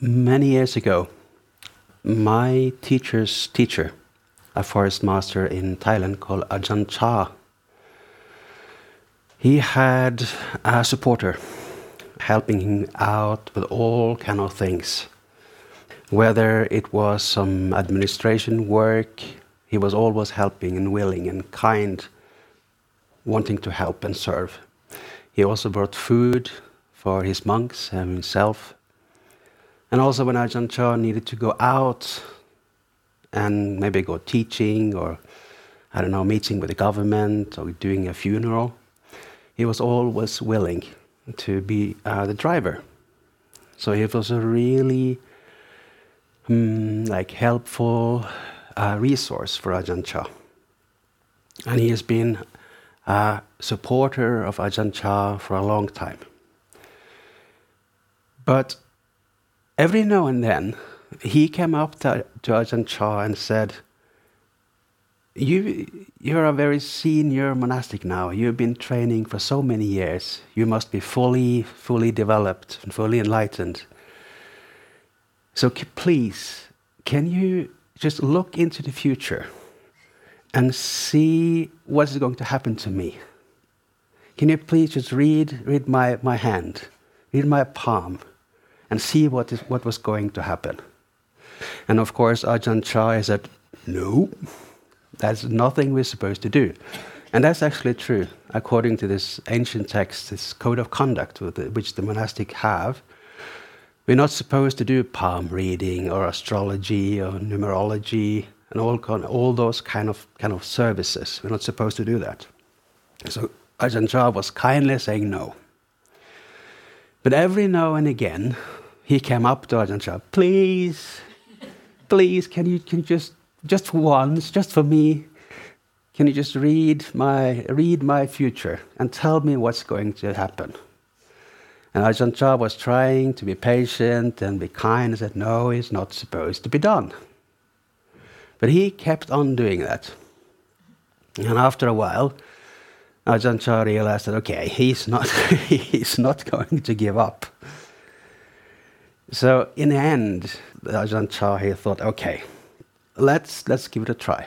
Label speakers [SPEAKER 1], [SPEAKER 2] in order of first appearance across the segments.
[SPEAKER 1] Many years ago, my teacher's teacher, a forest master in Thailand called Ajahn Chah, he had a supporter helping him out with all kind of things. Whether it was some administration work, he was always helping and willing and kind, wanting to help and serve. He also brought food for his monks and himself. And also when Ajahn Chah needed to go out and maybe go teaching or, I don't know, meeting with the government or doing a funeral, he was always willing to be the driver. So he was a really helpful resource for Ajahn Chah. And he has been a supporter of Ajahn Chah for a long time. But every now and then, he came up to Ajahn Chah and said, You're a very senior monastic now. You've been training for so many years. You must be fully developed and fully enlightened. So please, can you just look into the future and see what is going to happen to me? Can you please just read my hand, read my palm, and see what was going to happen? And of course, Ajahn Chah said, no, that's nothing we're supposed to do. And that's actually true. According to this ancient text, this code of conduct which the monastic have, we're not supposed to do palm reading or astrology or numerology and all those kind of services. We're not supposed to do that. So Ajahn Chah was kindly saying no. But every now and again, he came up to Ajahn Chah, please, can you just once, just for me, can you just read my future and tell me what's going to happen? And Ajahn Chah was trying to be patient and be kind and said, no, it's not supposed to be done. But he kept on doing that. And after a while, Ajahn Chah realized that, okay, he's not going to give up. So in the end, Ajahn Chah, he thought, okay, let's give it a try.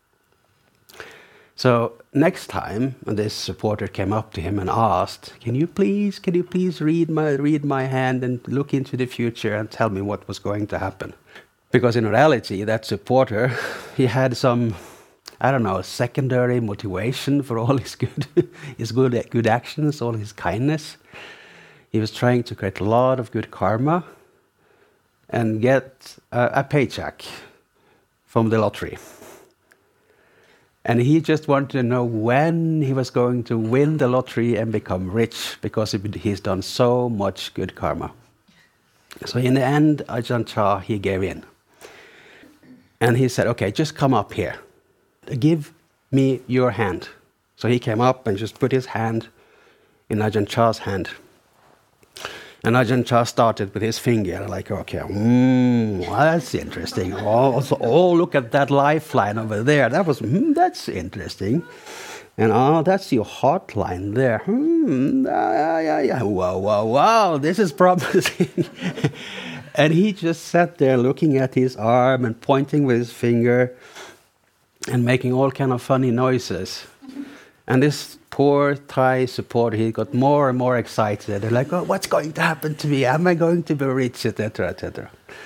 [SPEAKER 1] So next time, this supporter came up to him and asked, can you please read my hand and look into the future and tell me what was going to happen? Because in reality, that supporter, he had some, secondary motivation for all his good actions, all his kindness. He was trying to create a lot of good karma and get a paycheck from the lottery. And he just wanted to know when he was going to win the lottery and become rich, because he's done so much good karma. So in the end, Ajahn Chah, he gave in. And he said, okay, just come up here. Give me your hand. So he came up and just put his hand in Ajahn Chah's hand. And Ajahn Chah started with his finger, like, okay, well, that's interesting. Oh, look at that lifeline over there. That's interesting. And that's your heart line there. Yeah. Wow, this is promising. And he just sat there looking at his arm and pointing with his finger and making all kind of funny noises. And this poor Thai supporter, he got more and more excited. They're like, oh, what's going to happen to me? Am I going to be rich, etc., etc.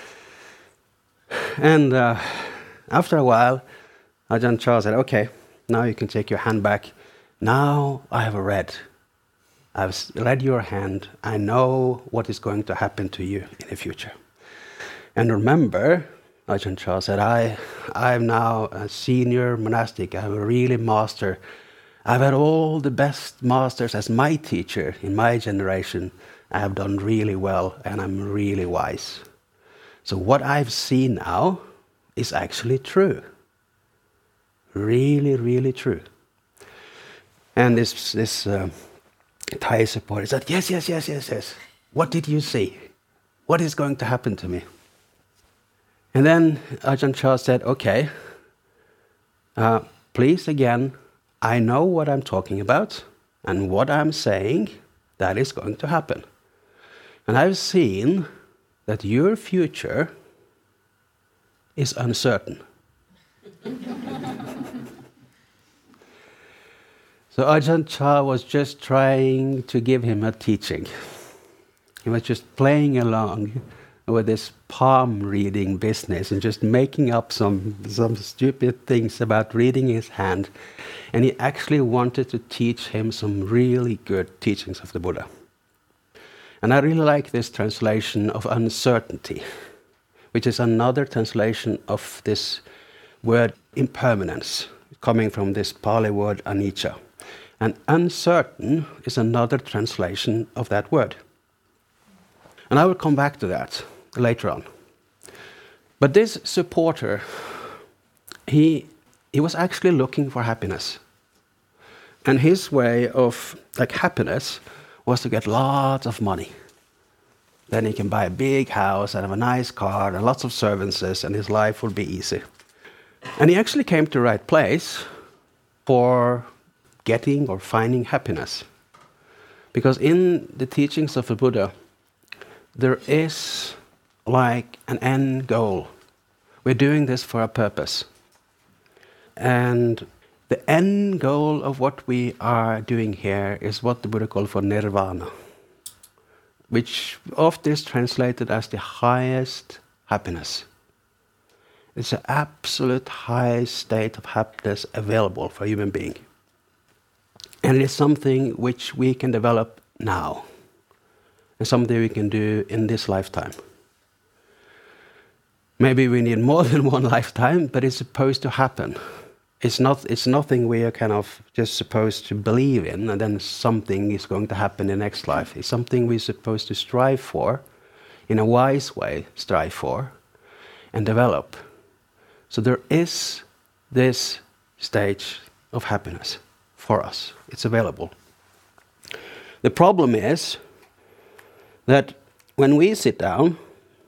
[SPEAKER 1] And after a while, Ajahn Chah said, okay, now you can take your hand back. Now I've read your hand. I know what is going to happen to you in the future. And remember, Ajahn Chah said, I'm now a senior monastic. I'm a really master. I've had all the best masters as my teacher in my generation. I have done really well and I'm really wise. So what I've seen now is actually true. Really, really true. And this Thai supporter said, yes. What did you see? What is going to happen to me? And then Ajahn Chah said, okay, please again, I know what I'm talking about, and what I'm saying, that is going to happen. And I've seen that your future is uncertain. So Ajahn Chah was just trying to give him a teaching. He was just playing along with this palm reading business and just making up some stupid things about reading his hand. And he actually wanted to teach him some really good teachings of the Buddha. And I really like this translation of uncertainty, which is another translation of this word impermanence, coming from this Pali word anicca. And uncertain is another translation of that word. And I will come back to that later on. But this supporter, he was actually looking for happiness. And his way of happiness was to get lots of money. Then he can buy a big house and have a nice car and lots of servants, and his life will be easy. And he actually came to the right place for getting or finding happiness. Because in the teachings of the Buddha, there is like an end goal. We're doing this for a purpose. And the end goal of what we are doing here is what the Buddha called for nirvana, which often is translated as the highest happiness. It's an absolute highest state of happiness available for a human being. And it is something which we can develop now, and something we can do in this lifetime. Maybe we need more than one lifetime, but it's supposed to happen. It's nothing we are kind of just supposed to believe in, and then something is going to happen in the next life. It's something we're supposed to strive for, in a wise way, strive for, and develop. So there is this stage of happiness for us. It's available. The problem is that when we sit down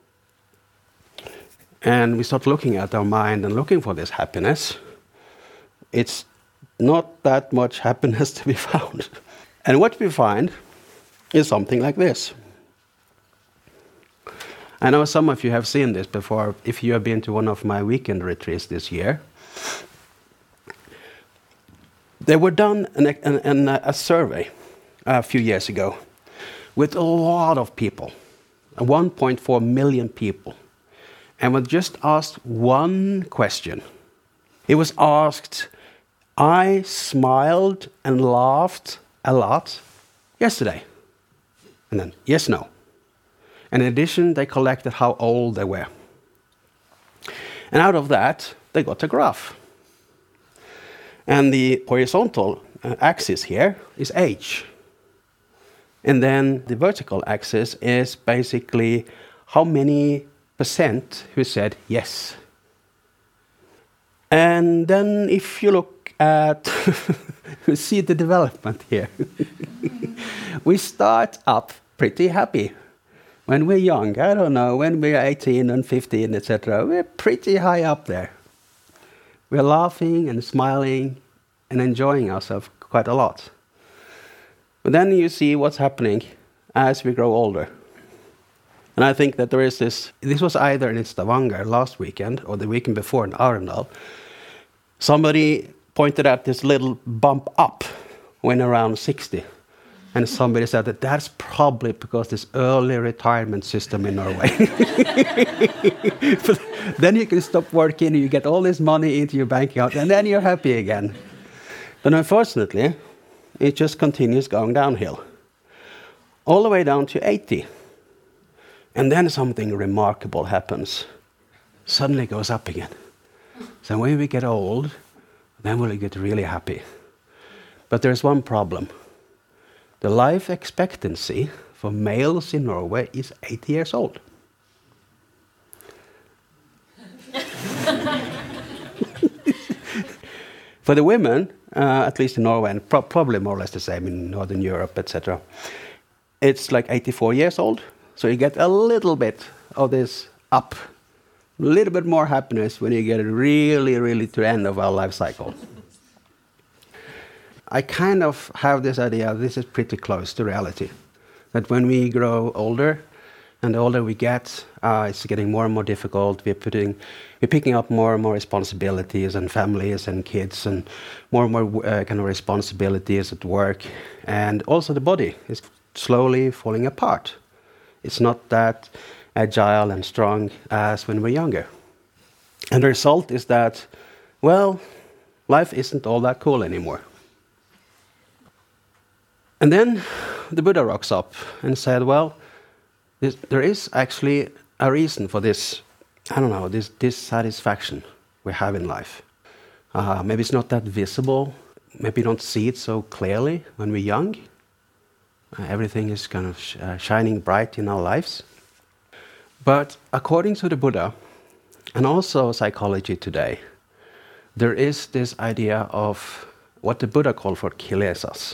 [SPEAKER 1] and we start looking at our mind and looking for this happiness, it's not that much happiness to be found. And what we find is something like this. I know some of you have seen this before if you have been to one of my weekend retreats this year. There were done a survey a few years ago with a lot of people, 1.4 million people, and was just asked one question. It was asked, I smiled and laughed a lot yesterday. And then, yes, no. And in addition, they collected how old they were. And out of that, they got a graph. And the horizontal axis here is age. And then the vertical axis is basically how many percent who said yes. And then if you look at, you see the development here. We start up pretty happy. When we're young, I don't know, when we're 18 and 15, etc., we're pretty high up there. We're laughing and smiling and enjoying ourselves quite a lot. But then you see what's happening as we grow older. And I think that there is this was either in Stavanger last weekend or the weekend before in Arendal. Somebody pointed at this little bump up when around 60. And somebody said that that's probably because this early retirement system in Norway. Then you can stop working, you get all this money into your bank account, and then you're happy again. But unfortunately, it just continues going downhill. All the way down to 80. And then something remarkable happens. Suddenly it goes up again. So when we get old, then we'll get really happy. But there's one problem. The life expectancy for males in Norway is 80 years old. For the women, at least in Norway, and probably more or less the same in Northern Europe, etc., it's like 84 years old. So you get a little bit of this up, a little bit more happiness when you get really, really to the end of our life cycle. I kind of have this idea, this is pretty close to reality, that when we grow older, And the older we get, it's getting more and more difficult. We're picking up more and more responsibilities and families and kids and more kind of responsibilities at work. And also the body is slowly falling apart. It's not that agile and strong as when we're younger. And the result is that, well, life isn't all that cool anymore. And then the Buddha rocks up and said, well, there is actually a reason for this, this dissatisfaction we have in life. Maybe it's not that visible. Maybe you don't see it so clearly when we're young. Everything is kind of shining bright in our lives. But according to the Buddha, and also psychology today, there is this idea of what the Buddha called for kilesas,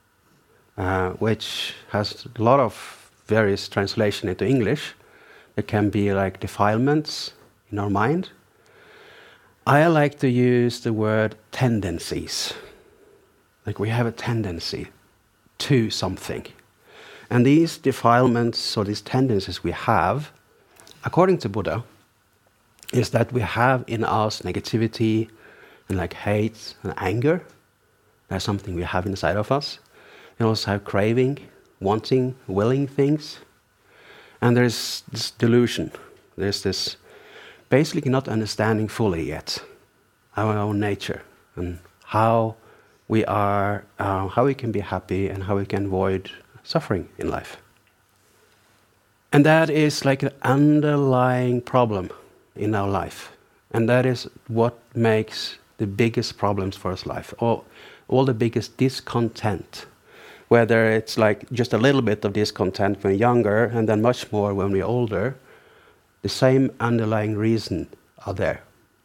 [SPEAKER 1] which has a lot of various translations into English. It can be like defilements in our mind. I like to use the word tendencies. Like we have a tendency to something. And these defilements or these tendencies we have, according to Buddha, is that we have in us negativity and like hate and anger. That's something we have inside of us. We also have craving, wanting, willing things. And there's this delusion. There's this basically not understanding fully yet our own nature and how we are, how we can be happy and how we can avoid suffering in life. And that is like an underlying problem in our life. And that is what makes the biggest problems for us life, all the biggest discontent. Whether it's like just a little bit of discontent when younger and then much more when we're older, the same underlying reason are there.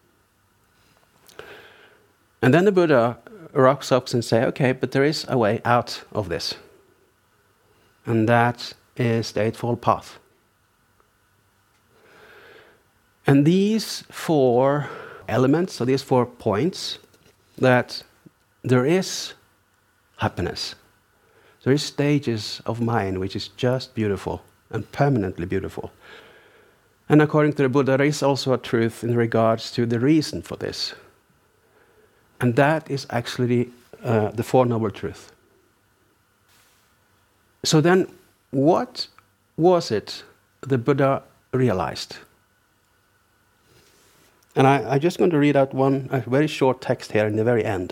[SPEAKER 1] And then the Buddha rocks up and says, okay, but there is a way out of this. And that is the Eightfold Path. And these 4 elements, or these 4 points, that there is happiness. There is stages of mind which is just beautiful and permanently beautiful. And according to the Buddha, there is also a truth in regards to the reason for this. And that is actually the Four Noble Truths. So then, what was it the Buddha realized? And I'm just going to read out a very short text here in the very end.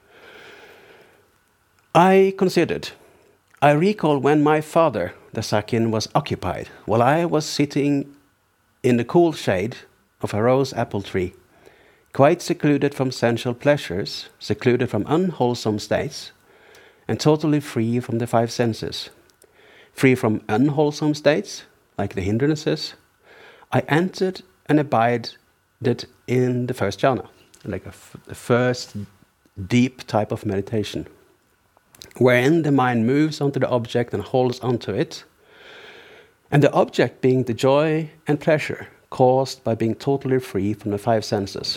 [SPEAKER 1] I recall when my father, the Sakin, was occupied, while I was sitting in the cool shade of a rose apple tree, quite secluded from sensual pleasures, secluded from unwholesome states, and totally free from the 5 senses. Free from unwholesome states, like the hindrances, I entered and abided in the first jhana, like the first deep type of meditation, wherein the mind moves onto the object and holds onto it, and the object being the joy and pleasure caused by being totally free from the 5 senses.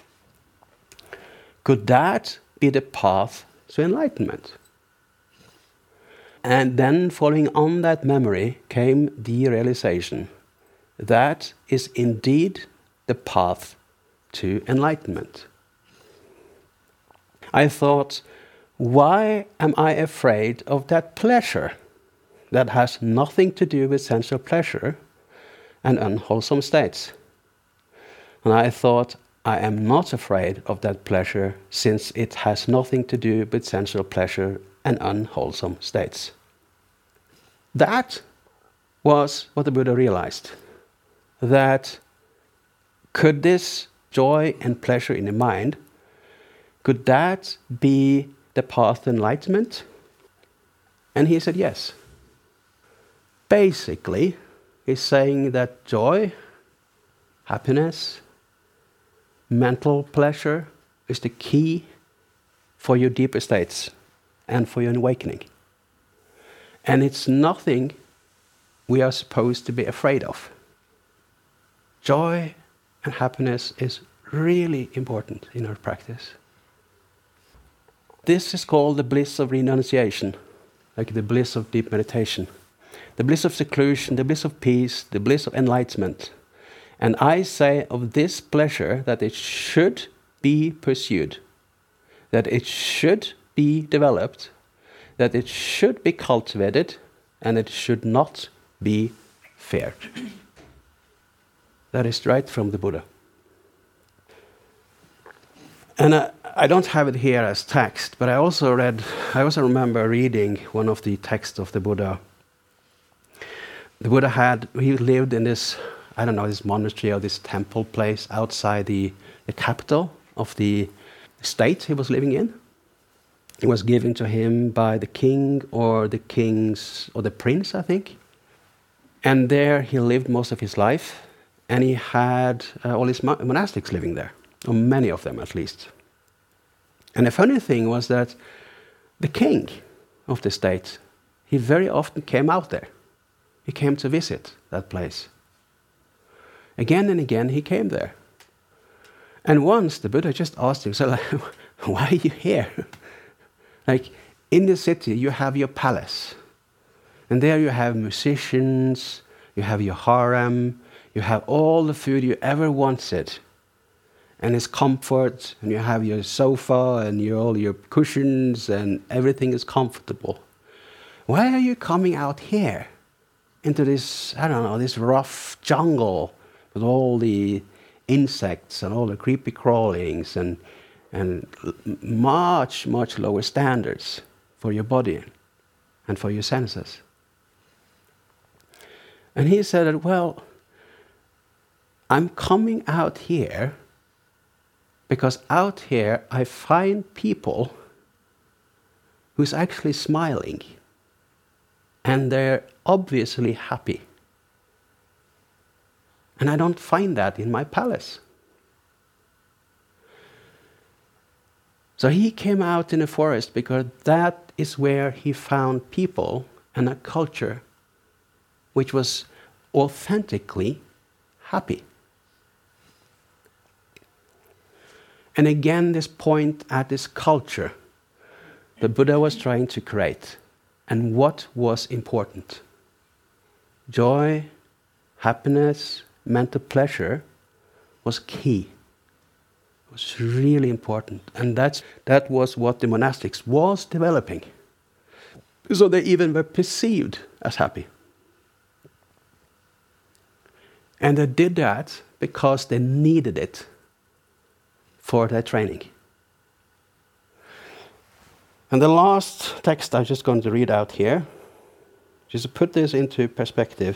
[SPEAKER 1] Could that be the path to enlightenment? And then following on that memory came the realization that is indeed the path to enlightenment. I thought, why am I afraid of that pleasure that has nothing to do with sensual pleasure and unwholesome states? And I thought, I am not afraid of that pleasure since it has nothing to do with sensual pleasure and unwholesome states. That was what the Buddha realized. That could this joy and pleasure in the mind, could that be the path to enlightenment? And he said yes. Basically, he's saying that joy, happiness, mental pleasure is the key for your deeper states and for your awakening. And it's nothing we are supposed to be afraid of. Joy and happiness is really important in our practice. This is called the bliss of renunciation, like the bliss of deep meditation. the bliss of seclusion, the bliss of peace, the bliss of enlightenment. And I say of this pleasure that it should be pursued, that it should be developed, that it should be cultivated, and it should not be feared. That is right from the Buddha. And I don't have it here as text, but I also remember reading one of the texts of the Buddha. The Buddha he lived in this, this monastery or this temple place outside the capital of the state he was living in. It was given to him by the king or the prince, I think. And there he lived most of his life, and he had all his monastics living there, or many of them at least. And the funny thing was that the king of the state, he very often came out there. He came to visit that place. Again and again he came there. And once the Buddha just asked him, so why are you here? Like, in the city you have your palace. And there you have musicians, you have your harem, you have all the food you ever wanted. And it's comfort, and you have your sofa and all your cushions, and everything is comfortable. Why are you coming out here into this, this rough jungle with all the insects and all the creepy crawlings and much, much lower standards for your body and for your senses? And he said that, well, I'm coming out here because out here I find people who's actually smiling, and they're obviously happy. And I don't find that in my palace. So he came out in the forest because that is where he found people and a culture which was authentically happy. And again, this point at this culture the Buddha was trying to create. And what was important? Joy, happiness, mental pleasure was key. It was really important. And that was what the monastics was developing. So they even were perceived as happy. And they did that because they needed it for their training. And the last text I'm just going to read out here, just to put this into perspective.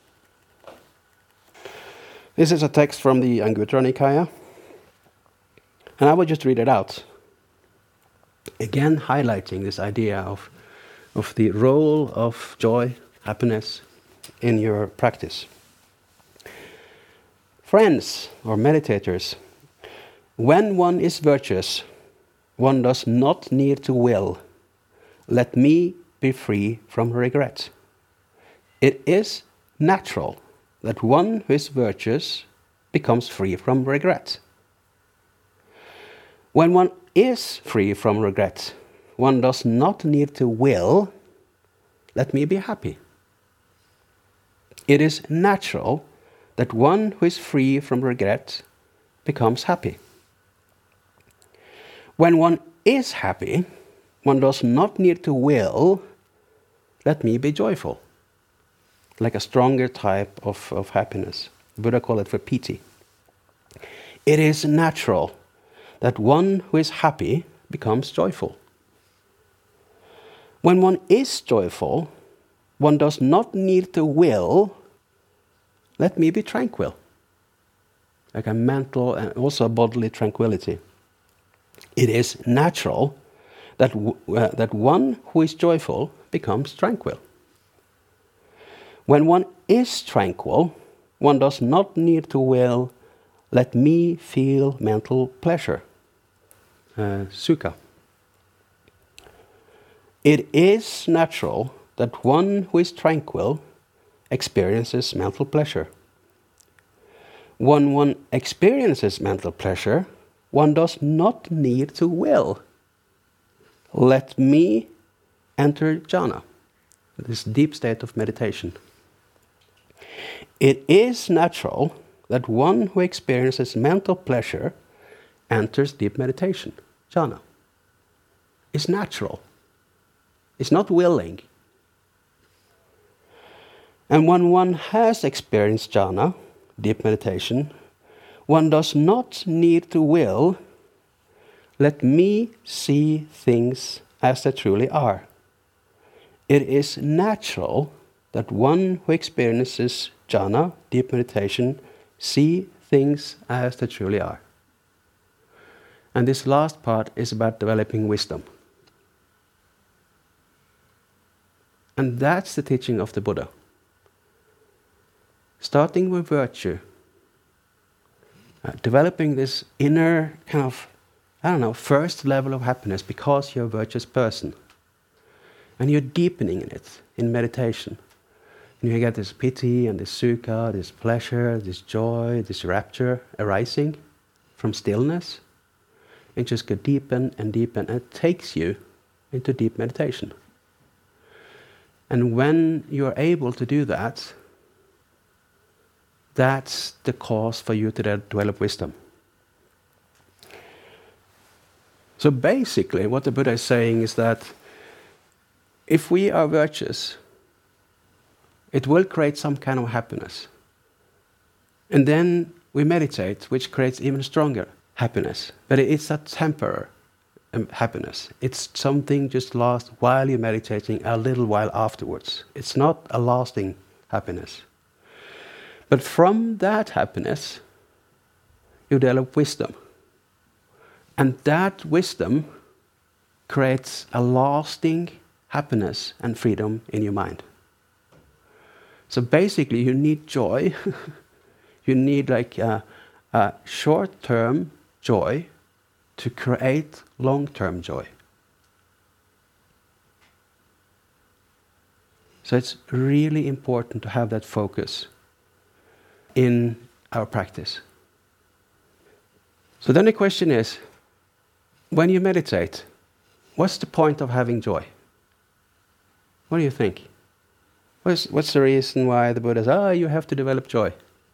[SPEAKER 1] This is a text from the Anguttara Nikaya, and I will just read it out. Again, highlighting this idea of the role of joy, happiness in your practice. Friends, or meditators, when one is virtuous, one does not need to will, let me be free from regret. It is natural that one who is virtuous becomes free from regret. When one is free from regret, one does not need to will, let me be happy. It is natural that one who is free from regret becomes happy. When one is happy, one does not need to will, let me be joyful. Like a stronger type of happiness. Buddha called it for piti. It is natural that one who is happy becomes joyful. When one is joyful, one does not need to will, let me be tranquil. Like a mental and also a bodily tranquility. It is natural that one who is joyful becomes tranquil. When one is tranquil, one does not need to will, let me feel mental pleasure. Sukha. It is natural that one who is tranquil experiences mental pleasure. When one experiences mental pleasure, one does not need to will. Let me enter jhana. this deep state of meditation. It is natural that one who experiences mental pleasure enters deep meditation, jhana. It's natural. It's not willing. And when one has experienced jhana, deep meditation, one does not need to will, let me see things as they truly are. It is natural that one who experiences jhana, deep meditation, see things as they truly are. And this last part is about developing wisdom. And that's the teaching of the Buddha. Starting with virtue, developing this inner kind of, first level of happiness because you're a virtuous person. And you're deepening in it, in meditation. And you get this piti and this sukha, this pleasure, this joy, this rapture arising from stillness. And just go deepen and deepen, and it takes you into deep meditation. And when you're able to do that, that's the cause for you to develop wisdom. So basically, what the Buddha is saying is that if we are virtuous, it will create some kind of happiness. And then we meditate, which creates even stronger happiness. But it's a temporary happiness. It's something just lasts while you're meditating, a little while afterwards. It's not a lasting happiness. But from that happiness, you develop wisdom. And that wisdom creates a lasting happiness and freedom in your mind. So basically, you need joy. You need like a short-term joy to create long-term joy. So it's really important to have that focus in our practice. So then the question is, when you meditate, what's the point of having joy? What do you think? What's the reason why the Buddha says, you have to develop joy?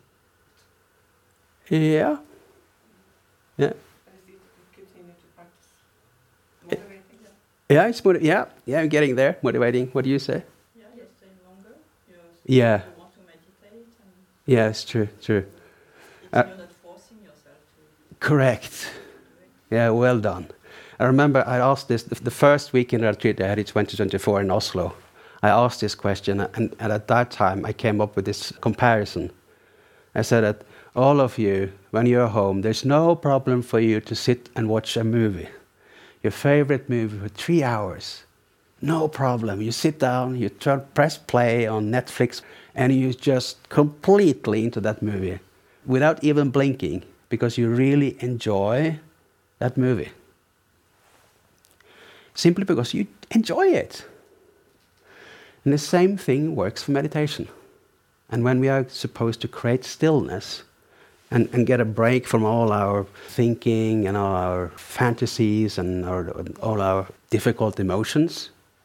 [SPEAKER 1] Yeah. Yeah.
[SPEAKER 2] Continue to practice. Motivating.
[SPEAKER 1] Yeah, I'm getting there. Motivating. What do you say?
[SPEAKER 2] Yeah, you're staying longer.
[SPEAKER 1] You
[SPEAKER 2] want to meditate.
[SPEAKER 1] Yeah, it's true.
[SPEAKER 2] You're not forcing yourself to.
[SPEAKER 1] Correct. Yeah, well done. I remember I asked this, the first week in the retreat I had in 2024 in Oslo. I asked this question, and at that time I came up with this comparison. I said that all of you, when you're home, there's no problem for you to sit and watch a movie. Your favorite movie for 3 hours. No problem. You sit down, you press play on Netflix, and you just completely into that movie without even blinking, because you really enjoy that movie. Simply because you enjoy it. And the same thing works for meditation. And when we are supposed to create stillness and get a break from all our thinking and all our fantasies and all our difficult emotions,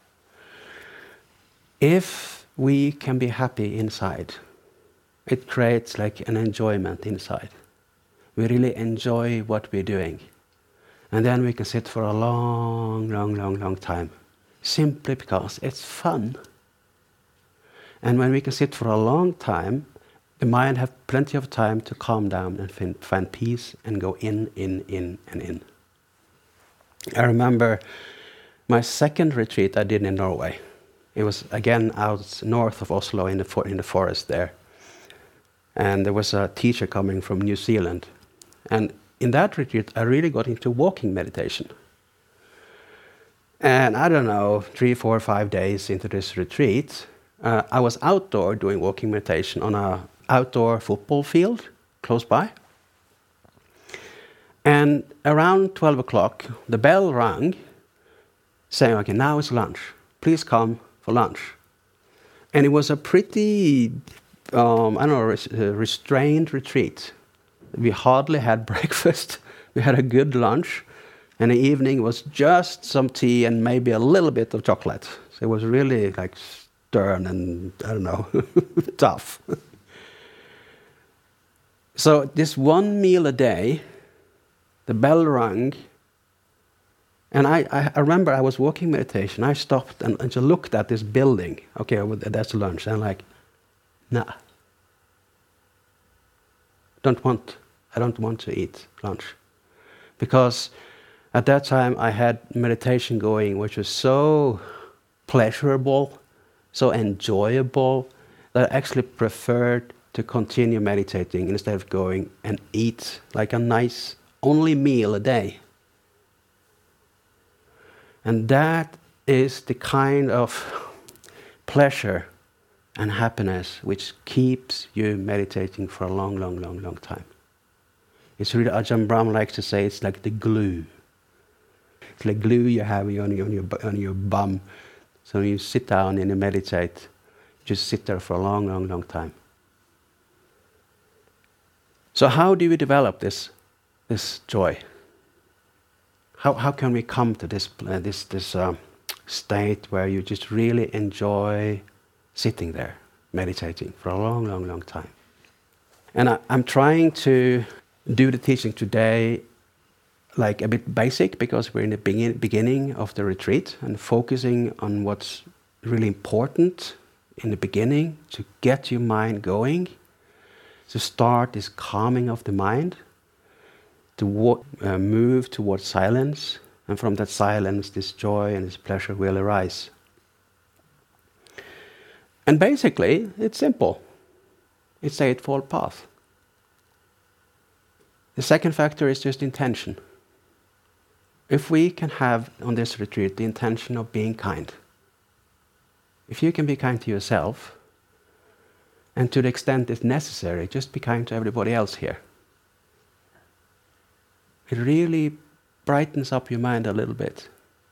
[SPEAKER 1] if we can be happy inside, it creates like an enjoyment inside. We really enjoy what we're doing. And then we can sit for a long time, simply because it's fun. And when we can sit for a long time, the mind has plenty of time to calm down and find peace and go in. I remember my second retreat I did in Norway. It was again out north of Oslo in the forest there. And there was a teacher coming from New Zealand. And in that retreat, I really got into walking meditation. And I don't know, 3, 4, 5 days into this retreat, I was outdoor doing walking meditation on an outdoor football field close by. And around 12 o'clock, the bell rang, saying, okay, now it's lunch. Please come for lunch. And it was a pretty, restrained retreat. We hardly had breakfast. We had a good lunch. And the evening was just some tea and maybe a little bit of chocolate. So it was really like stern and, I don't know, tough. So this one meal a day, the bell rang, and I remember I was walking meditation. I stopped and just looked at this building. Okay, that's lunch. And I'm like, nah. I don't want to eat lunch. Because at that time I had meditation going, which was so pleasurable, so enjoyable, that I actually preferred to continue meditating instead of going and eat like a nice only meal a day. And that is the kind of pleasure and happiness which keeps you meditating for a long, long, long, long time. It's really, Ajahn Brahm likes to say, it's like the glue. It's like glue you have on your bum. So when you sit down and you meditate, just sit there for a long, long, long time. So how do we develop this joy? How can we come to this state where you just really enjoy sitting there, meditating for a long, long, long time? And I'm trying to do the teaching today like a bit basic, because we're in the beginning of the retreat and focusing on what's really important in the beginning to get your mind going, to start this calming of the mind, to move towards silence, and from that silence this joy and this pleasure will arise. And basically it's simple. It's the Eightfold Path. The second factor is just intention. If we can have on this retreat the intention of being kind, if you can be kind to yourself, and to the extent it's necessary, just be kind to everybody else here. It really brightens up your mind a little bit.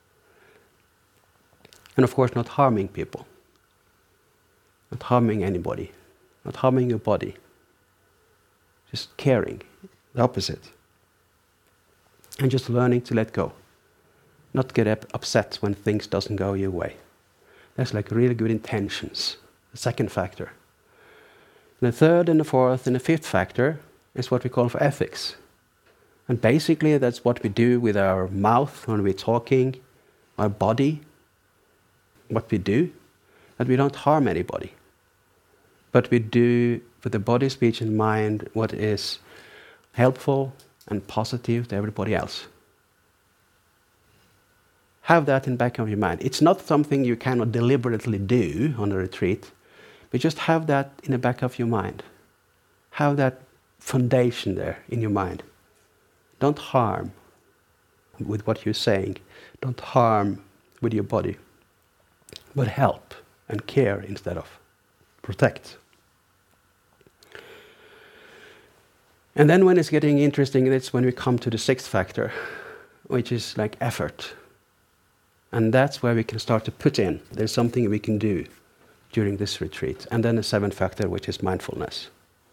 [SPEAKER 1] And of course not harming people, not harming anybody, not harming your body, just caring, the opposite. And just learning to let go, not get upset when things doesn't go your way. That's like really good intentions, the second factor. And the third and the fourth and the fifth factor is what we call for ethics. And basically that's what we do with our mouth when we're talking, our body, what we do, that we don't harm anybody. But we do with the body, speech and mind what is helpful and positive to everybody else. Have that in the back of your mind. It's not something you cannot deliberately do on a retreat, but just have that in the back of your mind. Have that foundation there in your mind. Don't harm with what you're saying. Don't harm with your body, but help and care instead of protect. And then when it's getting interesting, it's when we come to the sixth factor, which is like effort. And that's where we can start to put in. There's something we can do during this retreat. And then the seventh factor, which is mindfulness.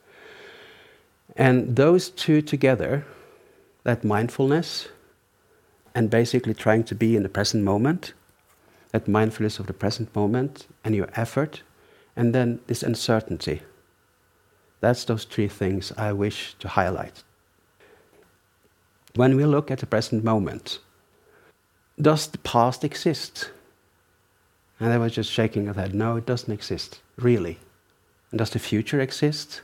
[SPEAKER 1] And those two together, that mindfulness and basically trying to be in the present moment, that mindfulness of the present moment and your effort, and then this uncertainty. That's those three things I wish to highlight. When we look at the present moment, does the past exist? And I was just shaking my head. No, it doesn't exist, really. And does the future exist?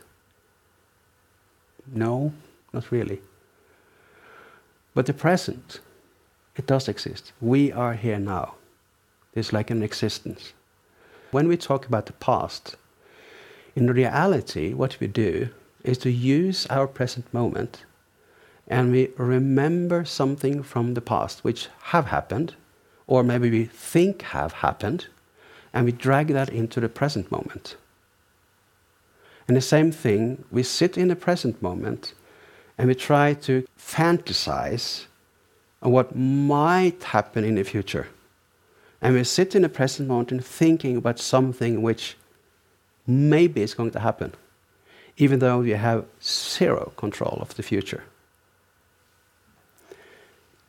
[SPEAKER 1] No, not really. But the present, it does exist. We are here now. There's like an existence. When we talk about the past, in reality, what we do is to use our present moment and we remember something from the past which have happened, or maybe we think have happened, and we drag that into the present moment. And the same thing, we sit in the present moment and we try to fantasize on what might happen in the future. And we sit in the present moment thinking about something which maybe is going to happen, even though we have zero control of the future.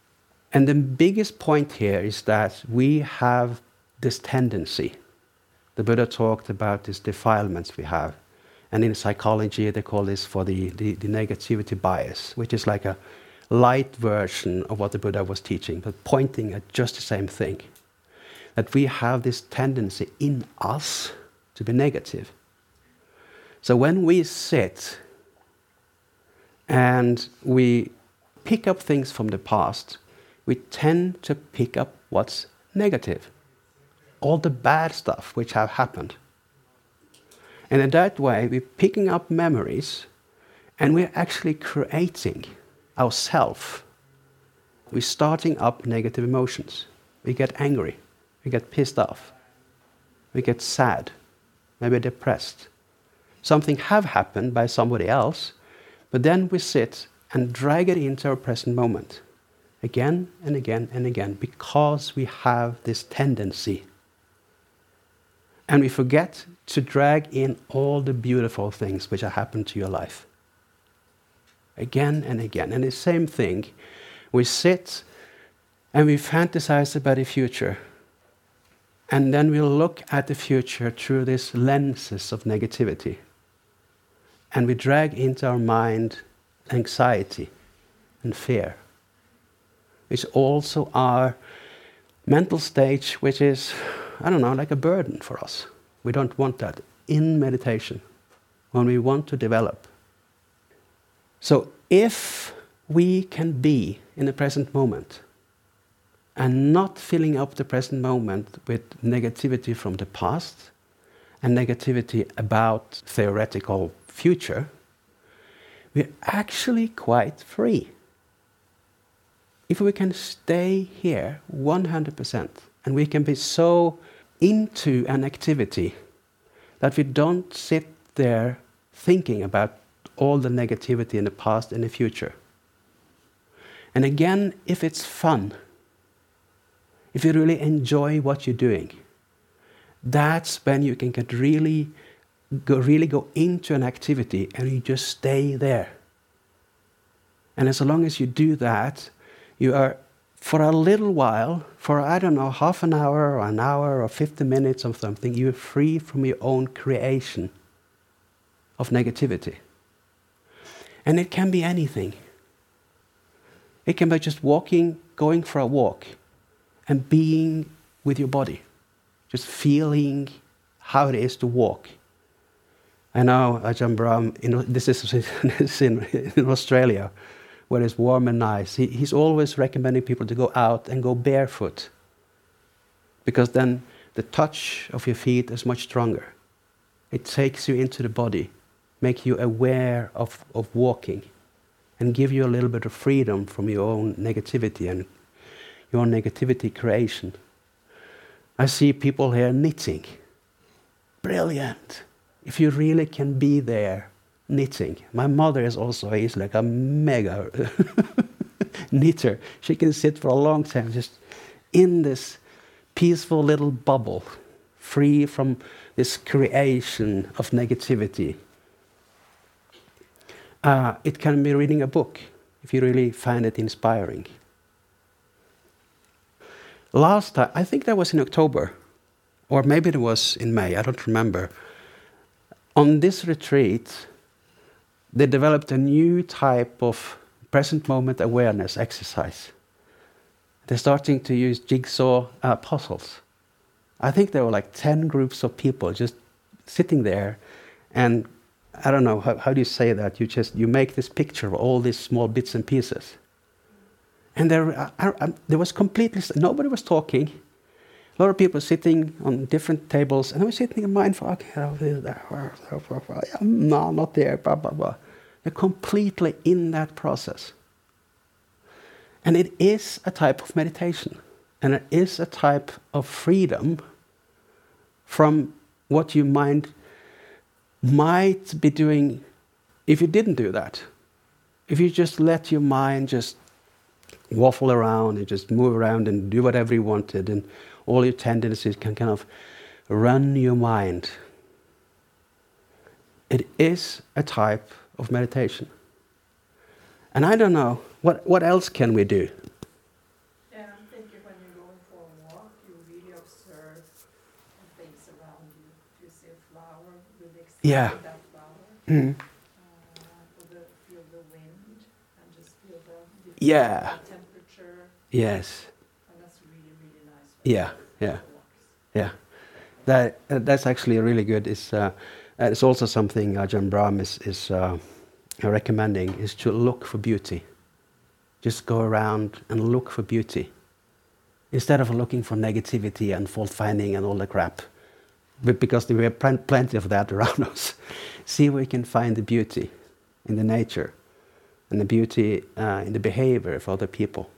[SPEAKER 1] And the biggest point here is that we have this tendency the Buddha talked about these defilements we have. And in psychology, they call this for the negativity bias, which is like a light version of what the Buddha was teaching, but pointing at just the same thing. That we have this tendency in us to be negative. So when we sit and we pick up things from the past, we tend to pick up what's negative. All the bad stuff which have happened. And in that way, we're picking up memories and we're actually creating ourselves. We're starting up negative emotions. We get angry. We get pissed off. We get sad. Maybe depressed. Something have happened by somebody else, but then we sit and drag it into our present moment. Again and again and again, because we have this tendency. And we forget to drag in all the beautiful things which have happened to your life. Again and again. And the same thing, we sit and we fantasize about the future. And then we look at the future through these lenses of negativity. And we drag into our mind anxiety and fear, which also are mental stage which is, I don't know, like a burden for us. We don't want that in meditation, when we want to develop. So if we can be in the present moment and not filling up the present moment with negativity from the past and negativity about theoretical future, we're actually quite free. If we can stay here 100%, and we can be so into an activity that we don't sit there thinking about all the negativity in the past and the future. And again, if it's fun, if you really enjoy what you're doing, that's when you can get really go into an activity and you just stay there. And as long as you do that, you are, for a little while, for I don't know, half an hour or 50 minutes or something, you're free from your own creation of negativity. And it can be anything. It can be just walking, going for a walk, and being with your body. Just feeling how it is to walk. I know Ajahn Brahm, this is in Australia, where it's warm and nice. He's always recommending people to go out and go barefoot, because then the touch of your feet is much stronger. It takes you into the body, make you aware of walking, and give you a little bit of freedom from your own negativity and your own negativity creation. I see people here knitting. Brilliant. If you really can be there knitting. My mother is like a mega knitter. She can sit for a long time just in this peaceful little bubble, free from this creation of negativity. It can be reading a book, if you really find it inspiring. Last time, I think that was in October, or maybe it was in May, I don't remember. On this retreat, they developed a new type of present moment awareness exercise. They're starting to use jigsaw puzzles. I think there were like 10 groups of people just sitting there, and I don't know, how do you say that? You make this picture of all these small bits and pieces. And there was completely, nobody was talking. A lot of people sitting on different tables, and I was sitting in mindful, okay, no, not there, blah, blah, blah. They're completely in that process. And it is a type of meditation. And it is a type of freedom from what your mind might be doing if you didn't do that. If you just let your mind just waffle around and just move around and do whatever you wanted, and all your tendencies can kind of run your mind. It is a type of meditation. And I don't know, what else can we do?
[SPEAKER 2] Yeah, I'm thinking when you're going for a walk, you really observe things around you.
[SPEAKER 1] Yeah.
[SPEAKER 2] with that flower,
[SPEAKER 1] Mm.
[SPEAKER 2] feel the wind, and just feel the different
[SPEAKER 1] Yeah.
[SPEAKER 2] temperature,
[SPEAKER 1] Yes.
[SPEAKER 2] and that's really, really nice.
[SPEAKER 1] Yeah. Yeah.
[SPEAKER 2] Walks.
[SPEAKER 1] Yeah. That's actually really good. It's also something Ajahn Brahm is recommending, is to look for beauty. Just go around and look for beauty. Instead of looking for negativity and fault finding and all the crap. Because we have plenty of that around us. See where you can find the beauty in the nature and the beauty in the behavior of other people.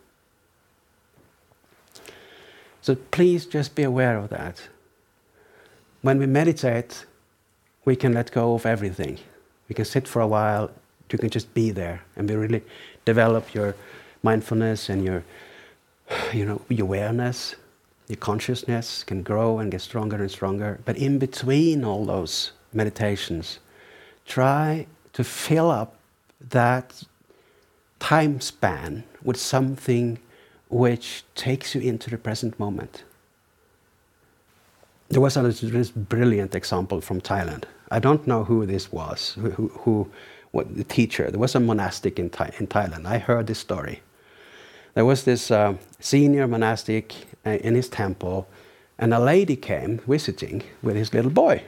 [SPEAKER 1] So please just be aware of that. When we meditate, we can let go of everything. We can sit for a while, you can just be there and be really develop your mindfulness and your awareness, your consciousness can grow and get stronger and stronger. But in between all those meditations, try to fill up that time span with something which takes you into the present moment. There was this brilliant example from Thailand. I don't know who this was, what the teacher. There was a monastic in Thailand. I heard this story. There was this senior monastic in his temple, and a lady came visiting with his little boy.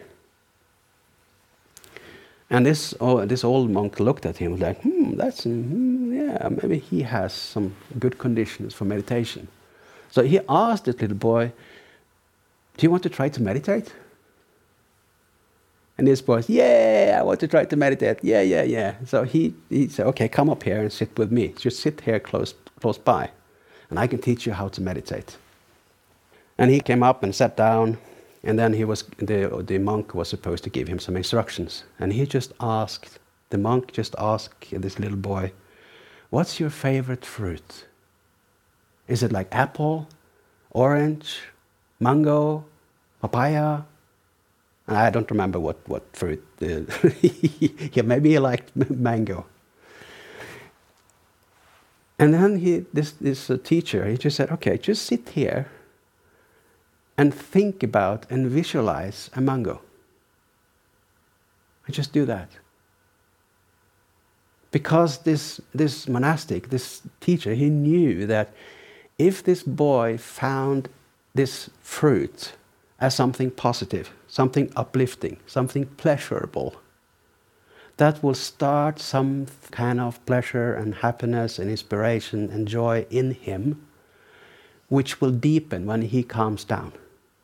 [SPEAKER 1] And this old monk looked at him like, yeah, maybe he has some good conditions for meditation. So he asked this little boy, do you want to try to meditate? And this boy said, yeah, I want to try to meditate. Yeah. So he said, okay, come up here and sit with me. Just sit here close by, and I can teach you how to meditate. And he came up and sat down, and then the monk was supposed to give him some instructions. And the monk just asked this little boy, what's your favorite fruit? Is it like apple, orange, mango, papaya? And I don't remember what fruit. Yeah, maybe he liked mango. And then this teacher, he just said, okay, just sit here and think about and visualize a mango. And just do that. Because this monastic, this teacher, he knew that if this boy found this fruit as something positive, something uplifting, something pleasurable, that will start some kind of pleasure and happiness and inspiration and joy in him, which will deepen when he calms down.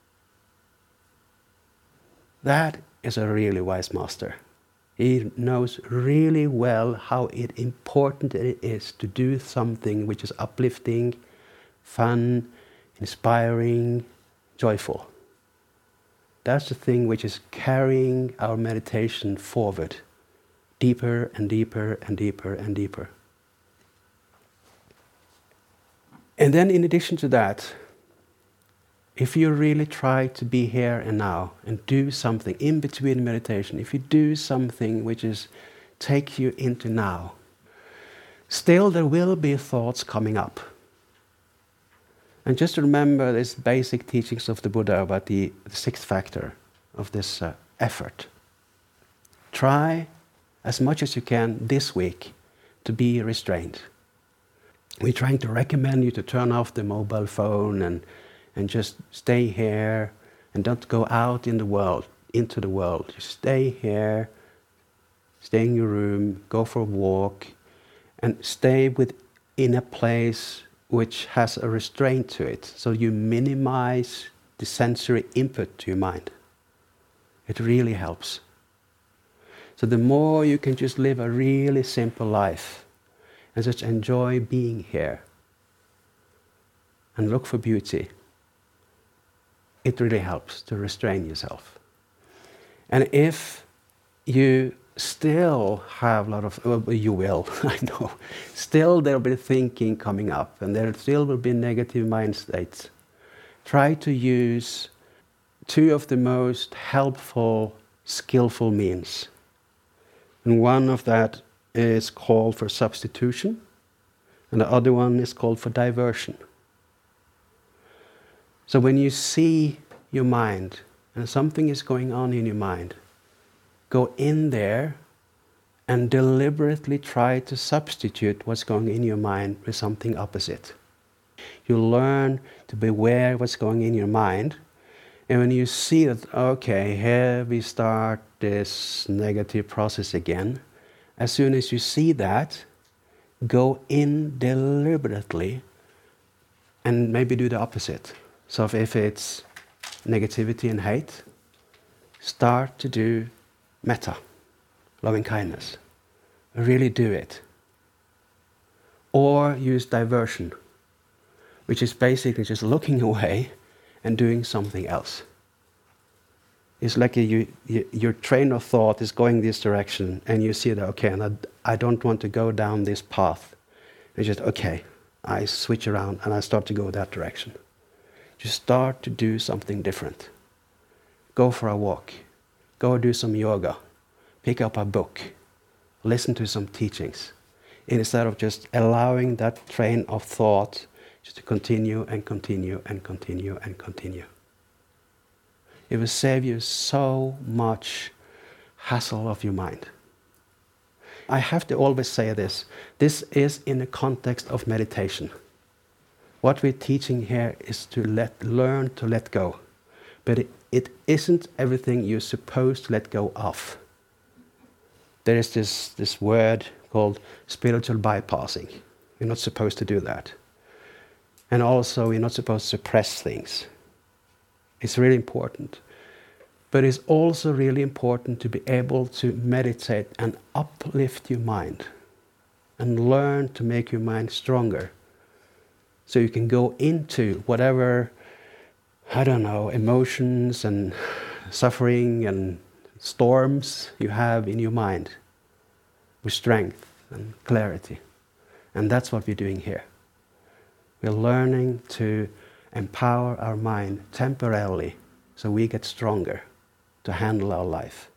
[SPEAKER 1] That is a really wise master. He knows really well how important it is to do something which is uplifting, fun, inspiring, joyful. That's the thing which is carrying our meditation forward, deeper and deeper and deeper and deeper. And then in addition to that, if you really try to be here and now and do something in between meditation, if you do something which is take you into now, still there will be thoughts coming up. And just remember these basic teachings of the Buddha about the sixth factor of this effort. Try as much as you can this week to be restrained. We're trying to recommend you to turn off the mobile phone and just stay here and don't go out into the world. Just stay here, stay in your room, go for a walk, and stay within a place which has a restraint to it, so you minimize the sensory input to your mind. It really helps. So the more you can just live a really simple life and just enjoy being here and look for beauty, it really helps to restrain yourself. And if you still have a lot of, well, you will, I know, still there'll be thinking coming up and there still will be negative mind states. Try to use two of the most helpful, skillful means. And one of that is called for substitution, and the other one is called for diversion. So when you see your mind and something is going on in your mind, go in there and deliberately try to substitute what's going in your mind with something opposite. You learn to be aware of what's going in your mind, and when you see that, okay, here we start this negative process again, as soon as you see that, go in deliberately and maybe do the opposite. So if it's negativity and hate, start to do metta, loving kindness. Really do it. Or use diversion, which is basically just looking away and doing something else. It's like your train of thought is going this direction, and you see that, okay, and I don't want to go down this path. It's just, okay, I switch around and I start to go that direction. Just start to do something different. Go for a walk. Go do some yoga. Pick up a book. Listen to some teachings. Instead of just allowing that train of thought just to continue and continue and continue and continue. It will save you so much hassle of your mind. I have to always say this. This is in the context of meditation. What we're teaching here is to learn to let go. But it isn't everything you're supposed to let go of. There is this word called spiritual bypassing. You're not supposed to do that. And also, you're not supposed to suppress things. It's really important. But it's also really important to be able to meditate and uplift your mind and learn to make your mind stronger. So you can go into whatever, I don't know, emotions and suffering and storms you have in your mind with strength and clarity. And that's what we're doing here. We're learning to empower our mind temporarily so we get stronger to handle our life.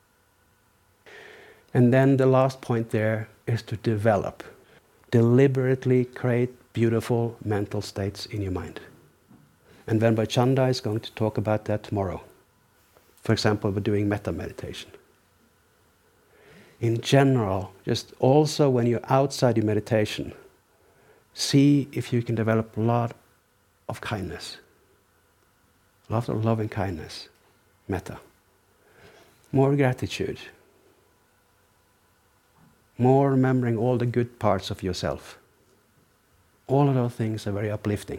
[SPEAKER 1] And then the last point there is to develop. Deliberately create beautiful mental states in your mind. And Venbhai Chanda is going to talk about that tomorrow. For example, we're doing metta meditation. In general, just also when you're outside your meditation, see if you can develop a lot of kindness. A lot of loving kindness. Metta. More gratitude. More remembering all the good parts of yourself. All of those things are very uplifting.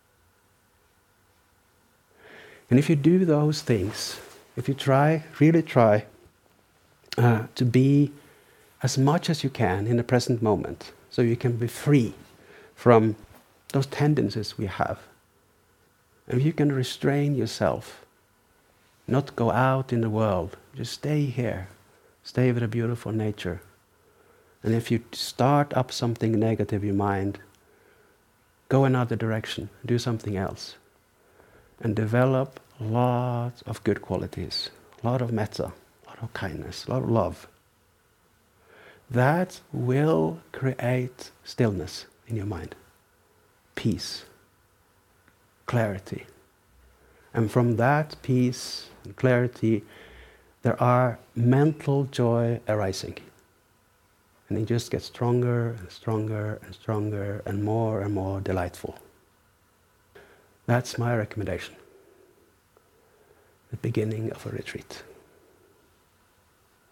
[SPEAKER 1] And if you do those things, if you really try to be as much as you can in the present moment, so you can be free from those tendencies we have. And if you can restrain yourself, not go out in the world, just stay here, stay with a beautiful nature. And if you start up something negative in your mind, go another direction, do something else. And develop lots of good qualities, a lot of metta, a lot of kindness, a lot of love. That will create stillness in your mind, peace, clarity. And from that peace and clarity, there are mental joy arising. And it just gets stronger and stronger and stronger and more delightful. That's my recommendation. The beginning of a retreat.